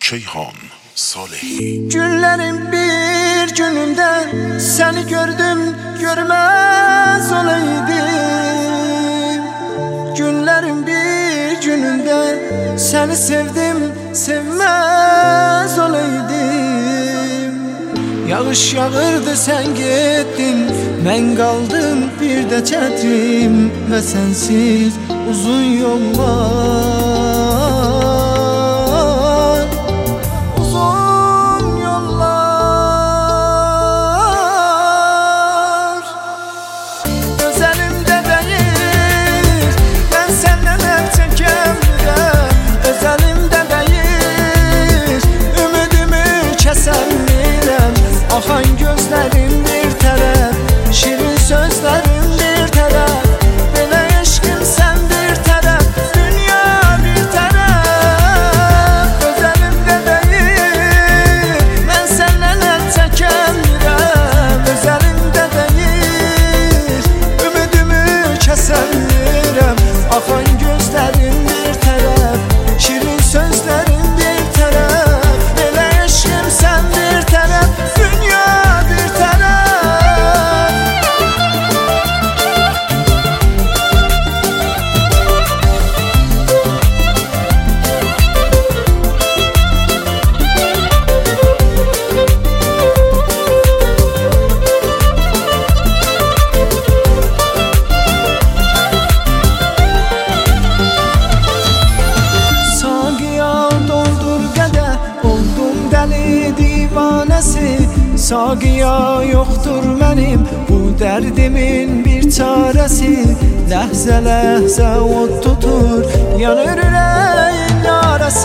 Ceyhan Salehi. Günlerin bir gününde seni gördüm, görmez olaydım. Günlerin bir gününde seni sevdim, sevmez olaydım. Yağış yağırdı, sen gittin, ben kaldım bir de çetrim ve sensiz uzun yollar, uzun yollar. Özelimde değil, ben senden hep çekemem. Özelimde değil, ümidimi kesemem. Akan gözlerin bir taraf, şirin sözlerin bir taraf. Belə eşkim sen bir taraf, dünya bir taraf. Özelimde değil, ben senden hep çekemem. Özelimde değil, ümidimi kesemem. Akan gözlerin bir taraf, şirin sözlerin bir taraf. Belə eşkim sen bir taraf, dünya bir taraf. Saqiya yoxdur mənim bu dərdimin bir çarəsi. Ləhzə ləhzə od tutur, yanır ürəyin yarəsi.